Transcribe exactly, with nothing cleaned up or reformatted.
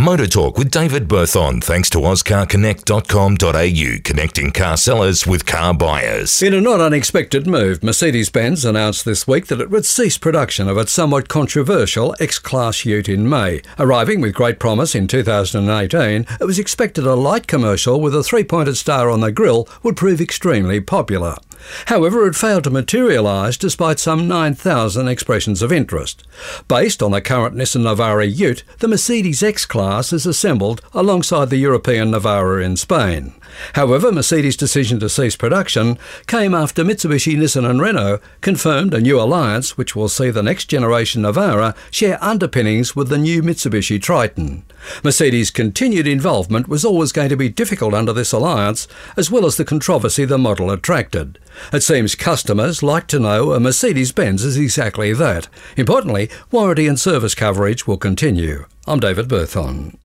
Motor Talk with David Berthon, thanks to auscar connect dot com dot a u, connecting car sellers with car buyers. In a not unexpected move, Mercedes-Benz announced this week that it would cease production of its somewhat controversial X-Class Ute in May. Arriving with great promise in two thousand eighteen, it was expected a light commercial with a three-pointed star on the grille would prove extremely popular. However, it failed to materialise despite some nine thousand expressions of interest. Based on the current Nissan Navara Ute, the Mercedes X-Class is assembled alongside the European Navara in Spain. However, Mercedes' decision to cease production came after Mitsubishi, Nissan and Renault confirmed a new alliance which will see the next generation Navara share underpinnings with the new Mitsubishi Triton. Mercedes' continued involvement was always going to be difficult under this alliance, as well as the controversy the model attracted. It seems customers like to know a Mercedes-Benz is exactly that. Importantly, warranty and service coverage will continue. I'm David Berthon.